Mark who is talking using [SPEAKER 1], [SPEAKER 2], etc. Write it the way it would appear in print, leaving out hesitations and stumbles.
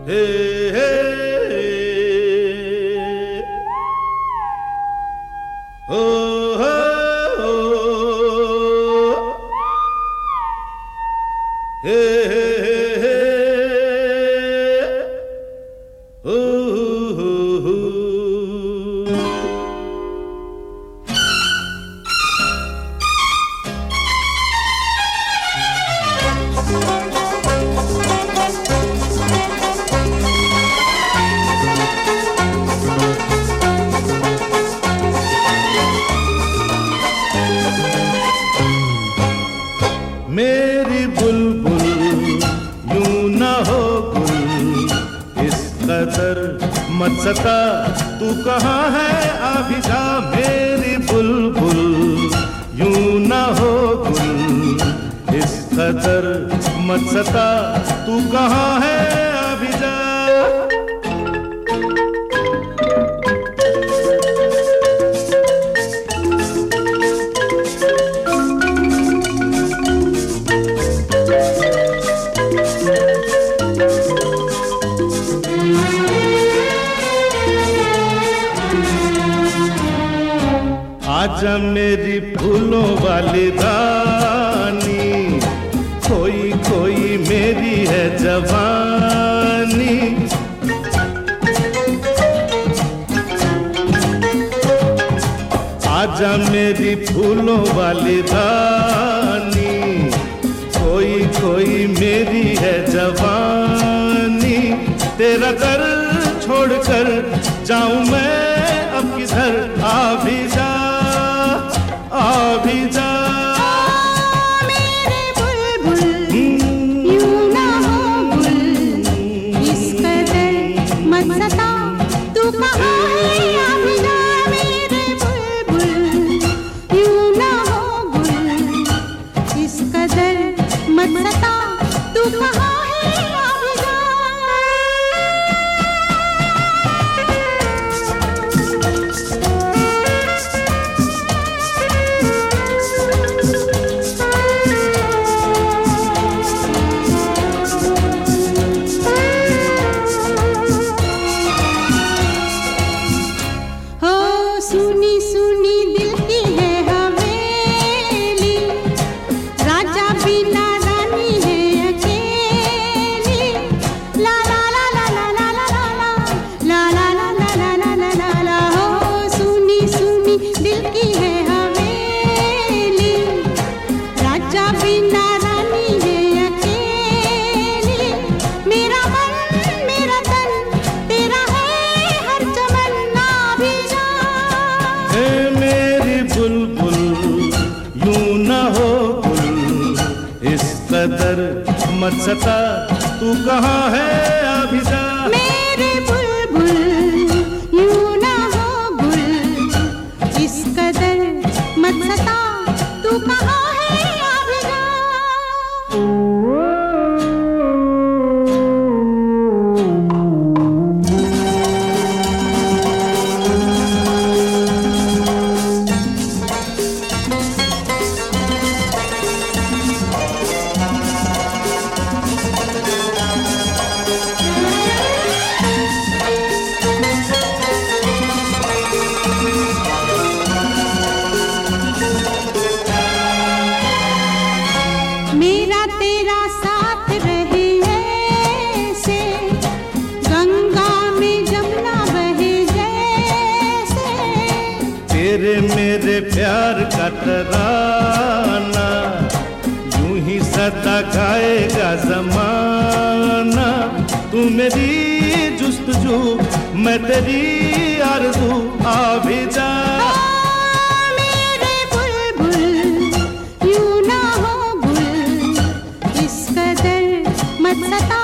[SPEAKER 1] हे हे ओ हो हे हे ओ मेरी बुलबुल यूं न हो गुल इस कदर मत सता तू कहाँ है अभी जा। मेरी बुलबुल यूं न हो गुल इस कदर मत सता तू कहाँ है अभी जा। आजा मेरी फूलों वाली रानी, कोई कोई मेरी है जवानी। आजा मेरी फूलों वाली रानी, कोई कोई मेरी है जवानी। तेरा दर छोड़कर जाऊं मैं अब किधर, आ भी जा अभी जा।
[SPEAKER 2] मेरे बुलबुल यूं ना हो गुल इस कदर मत सता तू कहाँ है अभी जा। मेरे बुलबुल यूं ना हो गुल इस कदर मत सता तू कहाँ है अभी जा। सुनी सुनी दिल की है हवेली, राजा बिना रानी है अकेली। ला ला ला ला ला ला ला ला ला ला ला ला ला ला ला ला। हो सुनी सुनी दिल की है हवेली, राजा बिना रानी है अकेली। मेरा मन मेरा तन तेरा है हर तमन्ना भी जा।
[SPEAKER 1] मेरी बुलबुल यूं न हो गुल इस कदर मत सता तू कहाँ है अभी जा।
[SPEAKER 2] मेरे बुलबुल यूं ना हो गुल इस कदर मत सता तू कहाँ है अभी जा। मेरा तेरा साथ रहे ऐसे, गंगा में जमुना बहे जैसे।
[SPEAKER 1] तेरे मेरे प्यार का तराना यूं ही सदा गाएगा ज़माना। तू मेरी जुस्तजू मैं तेरी आरज़ू, आ भी जा।
[SPEAKER 2] मेरे बुलबुल यूं ना हो गुल इस कदर मत सता